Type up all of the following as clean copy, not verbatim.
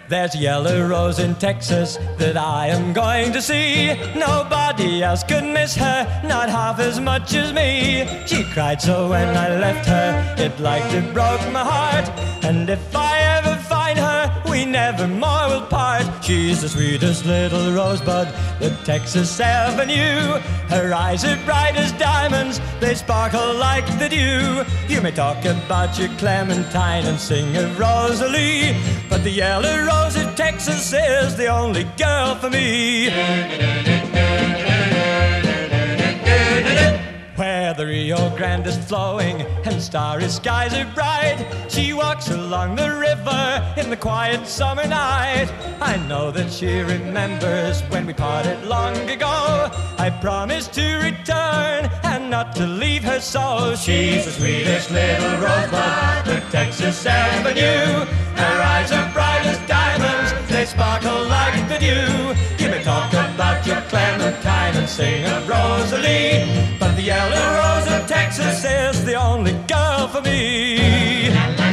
There's a yellow rose in Texas that I am going to see. Nobody else could miss her, not half as much as me. She cried so when I left her, it like it broke my heart. And if I ever find her, we never more will part. She's the sweetest little rosebud that Texas ever knew. Her eyes are bright as diamonds, they sparkle like the dew. You may talk about your Clementine and sing of Rosalie, but the yellow rose of Texas is the only girl for me. Where the Rio Grande is flowing and starry skies are bright, she walks along the river in the quiet summer night. I know that she remembers when we parted long ago. I promised to return and not to leave her so. She's the sweetest little rosebud that Texas ever knew. Her eyes are bright as diamonds, they sparkle like the dew. You may talk about your Clementine and sing of Rosalie, but the yellow rose of Texas is the only girl for me.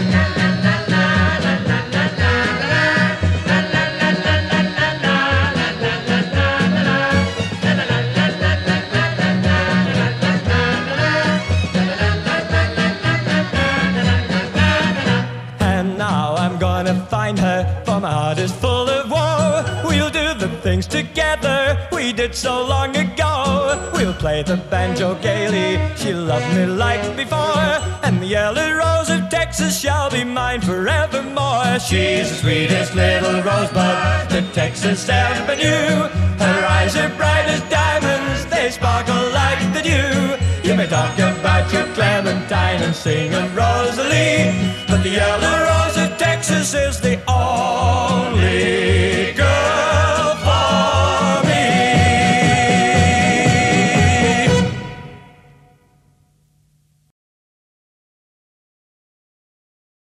And now I'm gonna find her, for my heart is full of woe. We'll do the things together we did so long ago. We'll play the banjo gaily, she'll love me like before, and the yellow rose of Texas shall be mine forevermore. She's the sweetest little rosebud that Texas ever knew. Her eyes are bright as diamonds, they sparkle like the dew. You may talk about your Clementine and sing of Rosalie, but the yellow rose of Texas is the